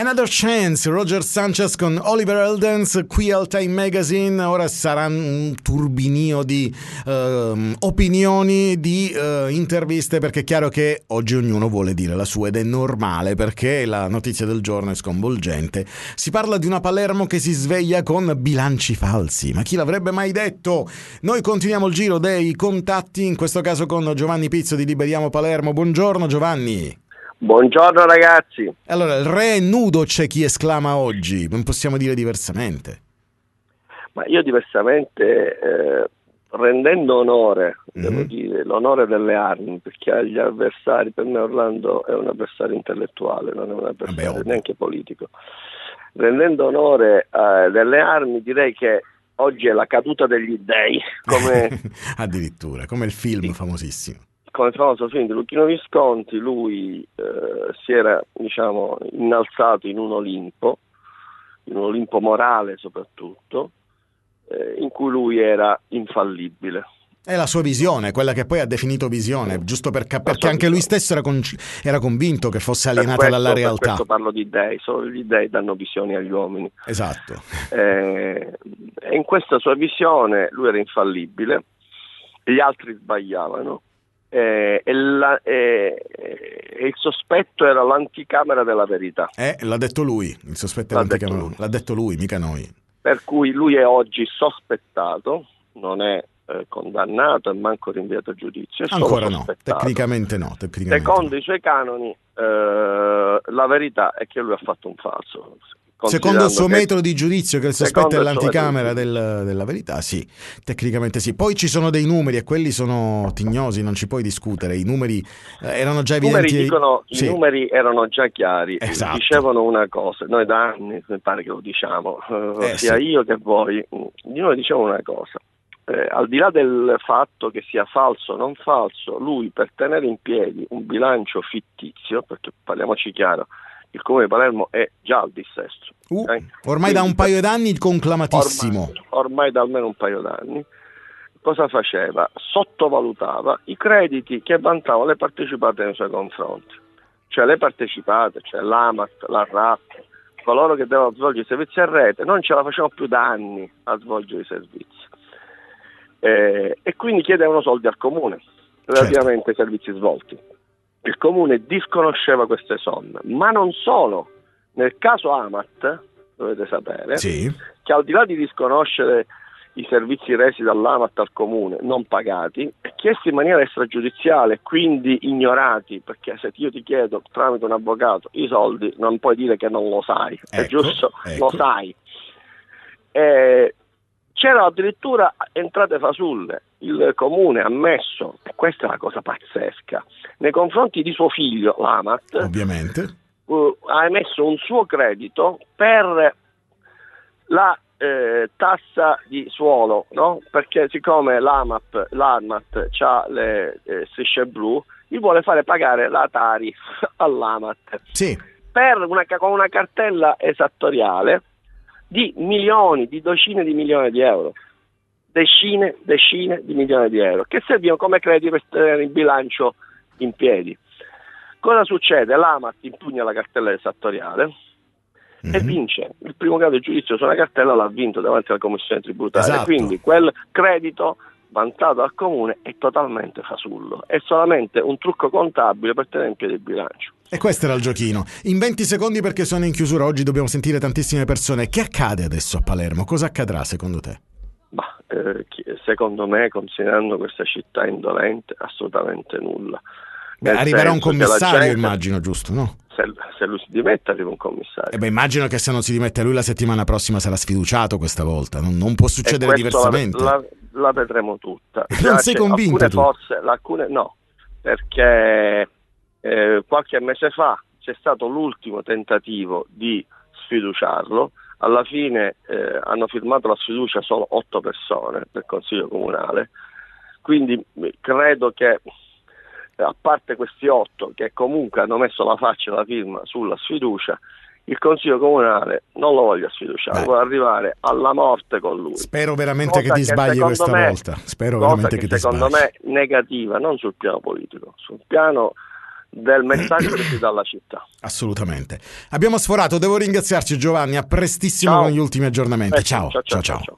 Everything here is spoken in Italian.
Another Chance, Roger Sanchez con Oliver Eldens qui al Time Magazine. Ora sarà un turbinio di opinioni, di interviste, perché è chiaro che oggi ognuno vuole dire la sua ed è normale, perché la notizia del giorno è sconvolgente. Si parla di una Palermo che si sveglia con bilanci falsi, ma chi l'avrebbe mai detto? Noi continuiamo il giro dei contatti, in questo caso con Giovanni Pizzo di Liberiamo Palermo. Buongiorno Giovanni. Buongiorno ragazzi. Allora, il re è nudo, c'è chi esclama oggi, non possiamo dire diversamente. Ma io diversamente, rendendo onore, devo dire, l'onore delle armi, perché agli avversari, per me Orlando è un avversario intellettuale, non è un avversario neanche politico. Rendendo onore delle armi, direi che oggi è la caduta degli dèi, come addirittura, come il film famosissimo. Come il famoso film di Luchino Visconti, lui si era, diciamo, innalzato in un Olimpo morale soprattutto, in cui lui era infallibile. È la sua visione, quella che poi ha definito visione, giusto perché anche lui stesso era convinto che fosse alienata dalla realtà. Per questo parlo di dèi, solo gli dèi danno visioni agli uomini. Esatto. E in questa sua visione lui era infallibile, gli altri sbagliavano. E il sospetto era l'anticamera della verità. L'ha detto lui, il sospetto è l'anticamera, l'ha detto lui, mica noi. Per cui lui è oggi sospettato, non è condannato e manco rinviato a giudizio. Ancora no, tecnicamente no. Secondo i suoi canoni la verità è che lui ha fatto un falso. Secondo il suo metodo di giudizio, che il sospetto è l'anticamera della verità, sì, tecnicamente sì. Poi ci sono dei numeri e quelli sono tignosi, non ci puoi discutere. I numeri erano già evidenti. I numeri erano già chiari, esatto. Dicevano una cosa, noi da anni mi pare che lo diciamo, sia io che voi, di noi diciamo una cosa. Al di là del fatto che sia falso o non falso, lui per tenere in piedi un bilancio fittizio, perché parliamoci chiaro, il Comune di Palermo è già al dissesto. Ormai da un paio d'anni conclamatissimo. Ormai da almeno un paio d'anni. Cosa faceva? Sottovalutava i crediti che vantavano le partecipate nei suoi confronti. Cioè le partecipate, cioè l'AMAT, la RAP, coloro che devono svolgere i servizi a rete, non ce la facevano più da anni a svolgere i servizi. E quindi chiedevano soldi al Comune relativamente ai servizi svolti. Il Comune disconosceva queste somme, ma non solo. Nel caso AMAT, dovete sapere, che al di là di disconoscere i servizi resi dall'AMAT al Comune non pagati, chiesti in maniera extragiudiziale, quindi ignorati, perché se io ti chiedo tramite un avvocato i soldi non puoi dire che non lo sai, è giusto? Lo sai. C'erano addirittura entrate fasulle. Il Comune ha messo, e questa è la cosa pazzesca, nei confronti di suo figlio, l'AMAT, ovviamente, ha emesso un suo credito per la tassa di suolo, no? Perché siccome l'AMAT ha le strisce blu, gli vuole fare pagare la Tari all'AMAT con una cartella esattoriale di milioni, di decine di milioni di euro. Decine di milioni di euro che servivano come crediti per tenere il bilancio in piedi. Cosa succede? L'AMAT impugna la cartella esattoriale e vince il primo grado di giudizio su una cartella, l'ha vinto davanti alla commissione tributaria. Quindi quel credito vantato al Comune è totalmente fasullo, è solamente un trucco contabile per tenere in piedi il bilancio. E questo era il giochino. In 20 secondi, perché sono in chiusura oggi, dobbiamo sentire tantissime persone. Che accade adesso a Palermo? Cosa accadrà secondo te? Secondo me, considerando questa città indolente, assolutamente nulla. Arriverà un commissario, immagino, giusto, no? Se lui si dimette arriva un commissario. Immagino che se non si dimette lui la settimana prossima sarà sfiduciato questa volta. Non può succedere diversamente. La vedremo tutta. Non sei convinto tu? Alcune no, perché qualche mese fa c'è stato l'ultimo tentativo di sfiduciarlo. Alla fine hanno firmato la sfiducia solo 8 persone del Consiglio Comunale, quindi credo che, a parte questi 8 che comunque hanno messo la faccia e la firma sulla sfiducia, il Consiglio Comunale non lo voglia sfiduciare, vuole arrivare alla morte con lui. Spero veramente che ti sbagli questa volta. Spero veramente che ti sbagli. Secondo me negativa, non sul piano politico, sul piano del messaggio che si dà alla città. Assolutamente. Abbiamo sforato, devo ringraziarci Giovanni, a prestissimo con gli ultimi aggiornamenti. Ciao.